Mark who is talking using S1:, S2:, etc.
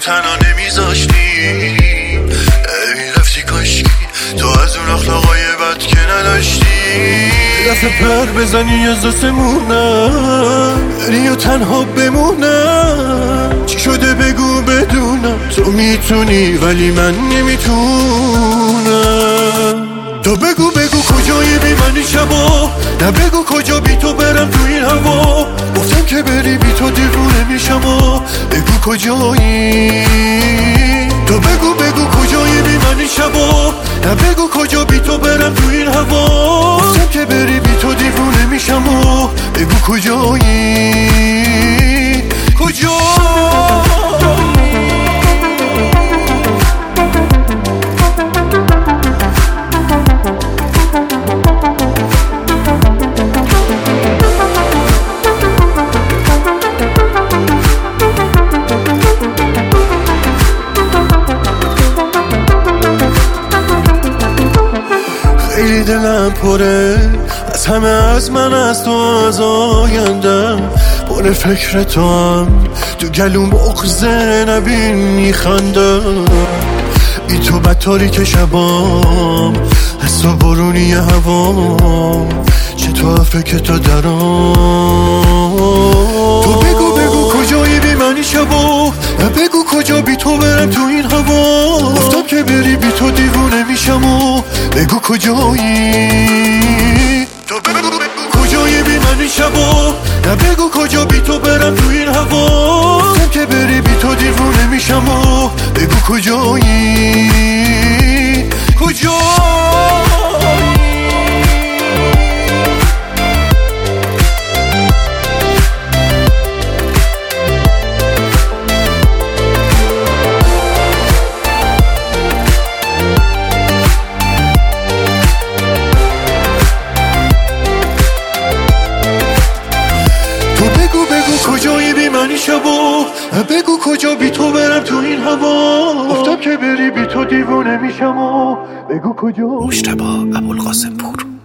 S1: تنها نمیذاشتی، میرفتی کاشکی تو از اون اخلاقای بد که نداشتی. دفعه پر بزنی از دستمونم بری و تنها بمونم. چی شده بگو بدونم، تو میتونی ولی من نمیتونم. تو بگو کجایی بی منی شبا، نه بگو کجا بی تو برم تو این هوا. گفتم که بری بی تو دیوونه میشم و بگو کجایی. تو بگو کجایی بی منی شبا، نه بگو کجا بی تو برم تو این هوا. گفتم که بری بی تو دیوونه میشم و بگو کجایی. خیلی دلم پره از همه، از من، از تو، از آیندم. پر فکر تو هم تو گلوم بغزه نبین میخندم. بی تو بدتاری که شبام از تو برونی هوام. چطور فکر تو درام. تو بگو کجایی بی منی شبا، نه بگو کجا بی تو برم تو این هوا. گفتم که بری بی تو دیوونه میشم و بگو کجایی. تو بگو کجایی بی منی شبا، نه بگو کجا بی تو برم تو این هوا. گفتم که بری بی تو دیوونه میشم و بگو کجایی. کجایی بی منی شبا، بگو کجا بی تو برم تو این هوا. گفتم که بری بی تو دیوونه میشم و بگو کجا.
S2: مجتبی ابوالقاسم پور.